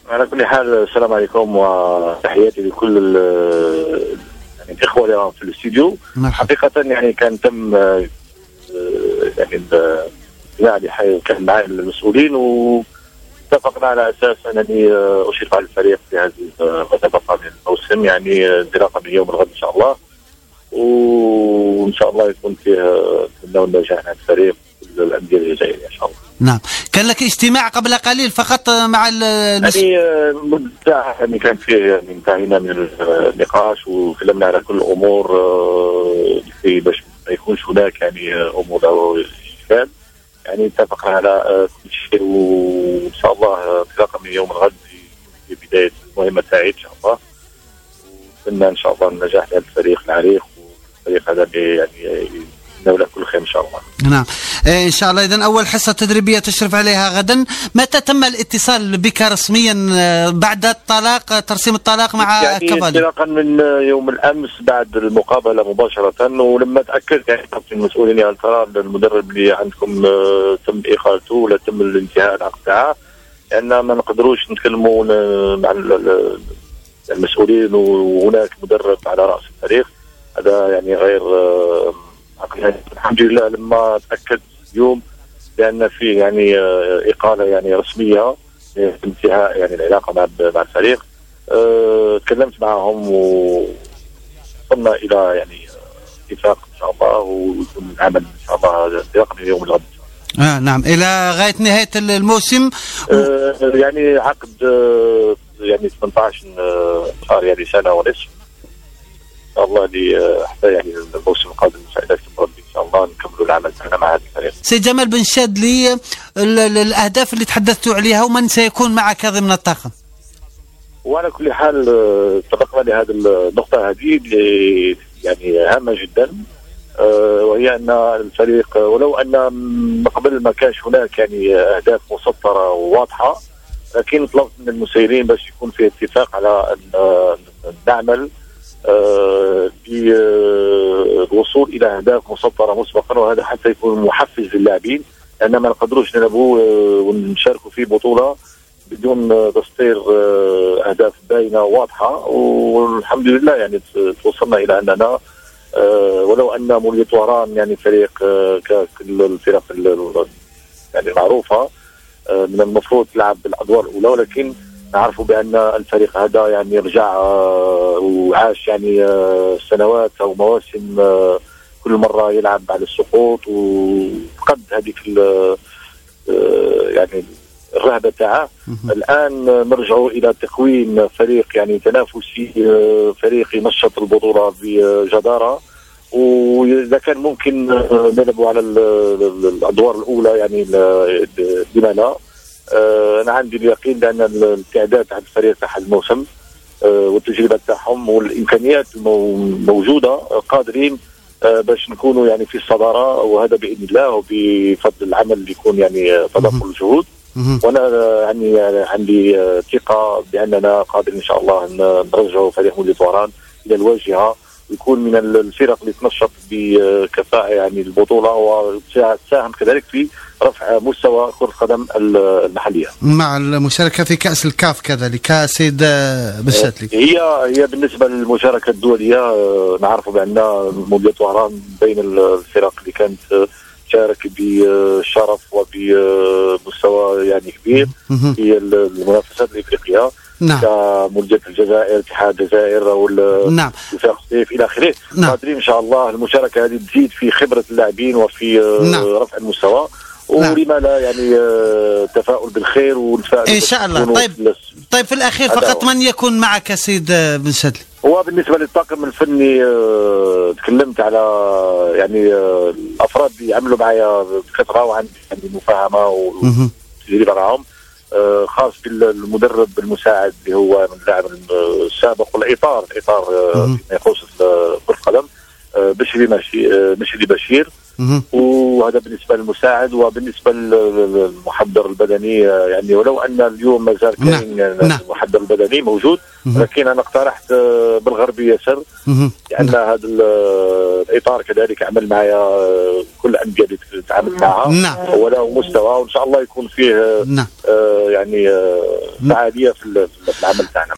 على كل حال السلام عليكم وتحياتي لكل يعني الإخوة اللي في الاستوديو. حقيقة يعني كان تم يعني الاجتماع كان مع المسؤولين واتفقنا على أساس أنني أشرف على الفريق في هذه المسابقة من الموسم، يعني انطلاقا من يوم الغد إن شاء الله، وإن شاء الله يكون فيه النجاح عند الفريق كل الأندية الجزائرية إن شاء الله. نعم، كان لك اجتماع قبل قليل فقط مع يعني مدة يعني كان فيه يعني انتهينا من النقاش وتكلمنا على كل الأمور باش ما يكونش هناك يعني أمور أو إشكال. يعني اتفقنا على كل شيء وإن شاء الله انطلاقا من يوم الغد في بداية مهمة سعيد إن شاء الله، ونتمنى إن شاء الله النجاح لهذا الفريق العريق والفريق هذا يعني له كل خير إن شاء الله. نعم إن شاء الله. إذن أول حصة تدريبية تشرف عليها غدا. متى تم الاتصال بك رسميا بعد الطلاق، ترسيم الطلاق مع يعني كفالي؟ انطلاقا من يوم الأمس بعد المقابلة مباشرة، ولما تأكدت يعني من المسؤولين هل ترى المدرب اللي عندكم تم إقالته ولا تم الانتهاء العقد تاعه، لأن ما نقدروش نتكلموا مع المسؤولين وهناك مدرب على رأس الفريق، هذا يعني غير الحمد لله لما تأكد اليوم بأن في يعني إقالة يعني رسمية انتهاء يعني العلاقة مع الفريق، تكلمت معهم وصلنا إلى يعني اتفاق إن شاء الله، ويكون العمل إن شاء الله انطلاقا من يوم الغد. نعم، إلى غاية نهاية الموسم. يعني عقد يعني 18 شهر يعني سنة ونصف إن شاء الله حتى يعني الموسم القادم مساعدة ربي إن شاء الله نكملوا العمل معنا مع هذا الفريق. سي جمال بن شاد لي الأهداف اللي تحدثتوا عليها ومن سيكون معك ضمن الطاقم؟ وعلى كل حال اتفقنا لهذه النقطة هذه يعني هامة جدا، وهي أن الفريق ولو أن قبل ما كانش هناك يعني أهداف مسطرة وواضحة، لكن طلبت من المسيرين باش يكون في اتفاق على أن نعمل بالوصول إلى أهداف مسطرة مسبقا، وهذا حتى يكون محفز للاعبين، لأن ما نقدروش نلعبوا ونشاركوا في بطولة بدون تسطير أهداف باينة واضحة. والحمد لله يعني توصلنا إلى أننا ولو أن مولية طهران يعني فريق ككل الفرق يعني معروفة من المفروض تلعب بالأدوار الأولى، ولكن نعرفوا بأن الفريق هذا يعني رجع وعاش يعني سنوات أو مواسم كل مرة يلعب على السقوط، وفقد هذيك يعني الرهبة تاعه. الآن نرجع إلى تكوين فريق يعني تنافسي، فريق ينشط البطولة بجدارة، وإذا كان ممكن نلعبوا على الأدوار الأولى يعني لما لا. أنا عندي اليقين بأن الاستعداد تاع الفريق تاع الموسم والتجربة تاعهم والإمكانيات موجودة، قادرين باش نكونوا يعني في الصدارة، وهذا بإذن الله وبفضل العمل اللي يكون يعني تضافر الجهود. وانا يعني عندي ثقه باننا قادرين ان شاء الله نرجعوا فريق مولية طهران الى الواجهه، ويكون من الفرق اللي تنشط بكفاءه يعني البطوله، وتساهم كذلك في رفع مستوى كره القدم المحليه مع المشاركه في كاس الكاف كذلك. سيد بساتلي، هي بالنسبه للمشاركه الدوليه نعرفوا بان مولية طهران بين الفرق اللي كانت شارك بشرف وبمستوى يعني كبير في المنافسات الافريقيه. نعم. كمولية الجزائر، اتحاد الجزائر او نعم. وفاق الصيف الى اخره. نعم. قادرين ان شاء الله المشاركه هذه تزيد في خبره اللاعبين وفي رفع المستوى، ولما لا يعني تفاؤل بالخير ونتفائل ان شاء الله. طيب في الاخير فقط من يكون معك سيد بن سدلي؟ هو بالنسبه للطاقم الفني تكلمت على يعني الافراد اللي يعملوا معايا بكثره وعندي يعني مفاهمه وتجربه معهم، خاص بالمدرب المساعد اللي هو من اللاعب السابق، والاطار فيما يخص كره القدم، بشري بشير، وهذا بالنسبه للمساعد. وبالنسبه للمحضر البدني يعني ولو ان اليوم ما زال كاين المحضر البدني موجود، لكن انا اقترحت بالغربي ياسر لان هذا الاطار كذلك عمل معايا كل الانديه اللي تعاملت معها وله مستوى، وان شاء الله يكون فيه يعني فعاليه في العمل تاعنا.